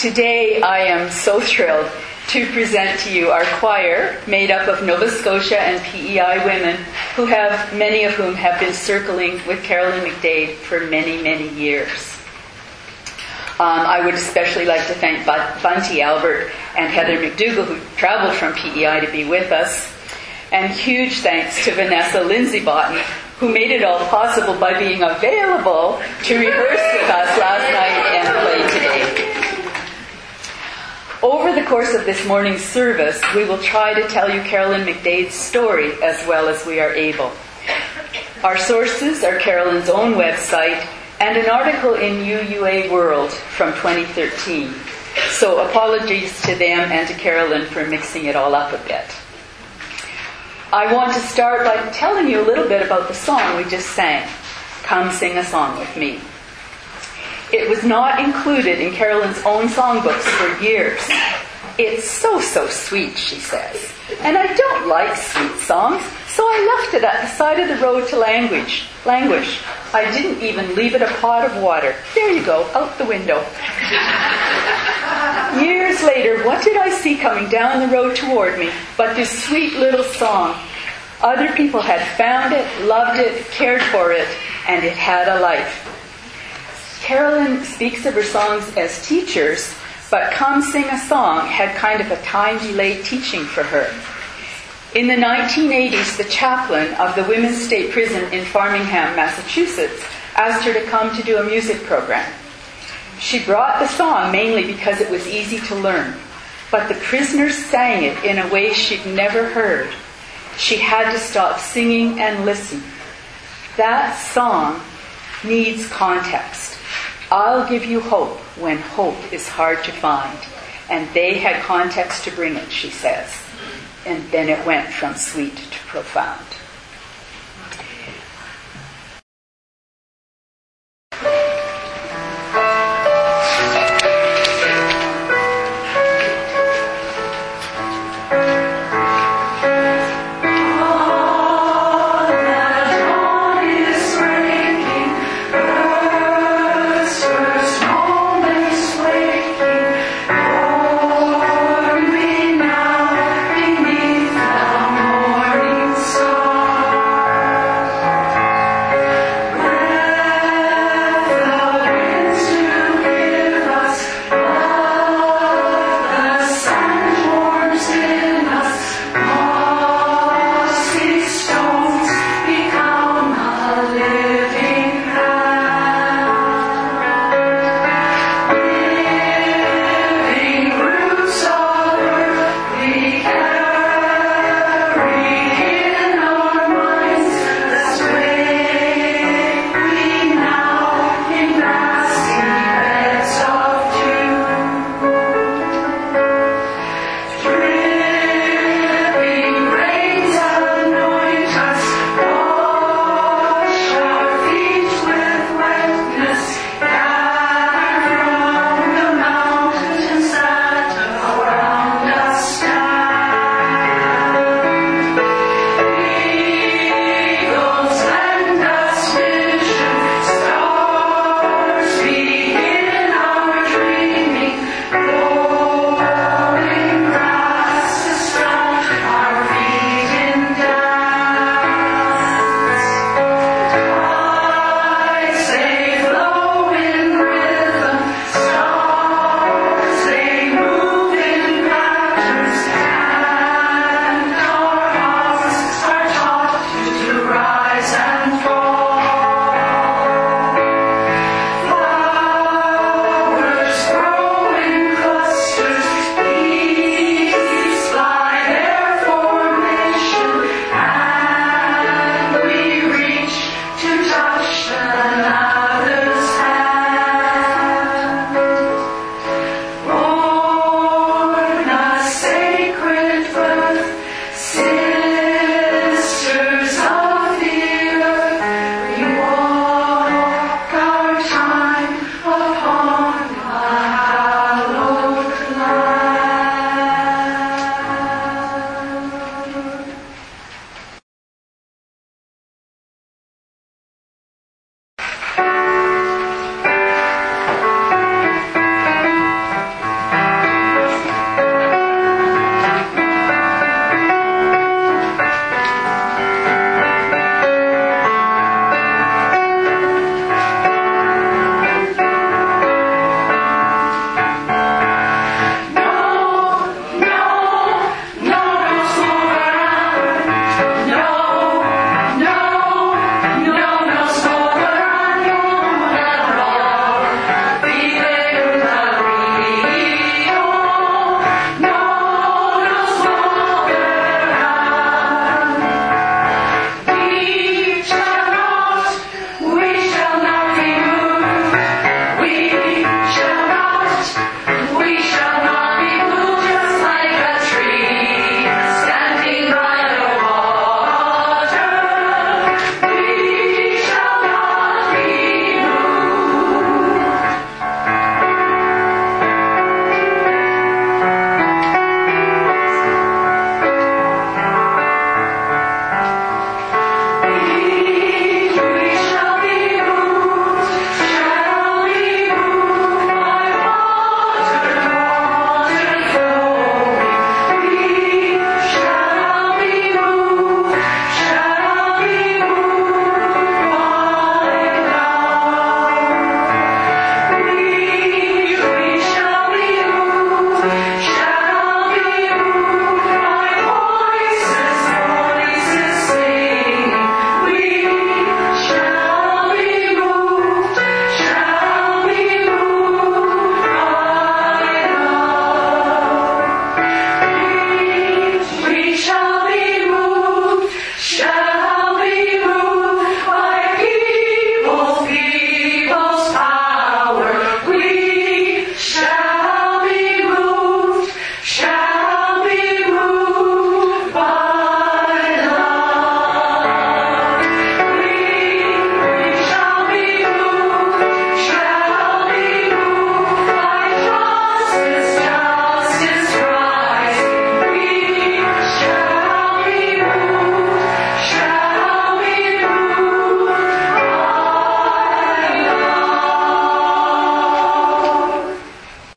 Today I am so thrilled to present to you our choir, made up of Nova Scotia and PEI women, many of whom have been circling with Carolyn McDade for many, many years. I would especially like to thank Bunty Albert and Heather McDougall, who traveled from PEI to be with us. And huge thanks to Vanessa Lindsay-Botten, who made it all possible by being available to rehearse with us last night and play today. Over the course of this morning's service, we will try to tell you Carolyn McDade's story as well as we are able. Our sources are Carolyn's own website and an article in UUA World from 2013. So apologies to them and to Carolyn for mixing it all up a bit. I want to start by telling you a little bit about the song we just sang, Come Sing a Song With Me. It was not included in Carolyn's own songbooks for years. It's so sweet, she says. And I don't like sweet songs, so I left it at the side of the road to languish. I didn't even leave it a pot of water. There you go, out the window. Years later, what did I see coming down the road toward me but this sweet little song? Other people had found it, loved it, cared for it, and it had a life. Carolyn speaks of her songs as teachers, but Come Sing a Song had kind of a time-delayed teaching for her. In the 1980s, the chaplain of the Women's State Prison in Framingham, Massachusetts, asked her to come to do a music program. She brought the song mainly because it was easy to learn, but the prisoners sang it in a way she'd never heard. She had to stop singing and listen. That song needs context. I'll give you hope when hope is hard to find. And they had context to bring it, she says. And then it went from sweet to profound.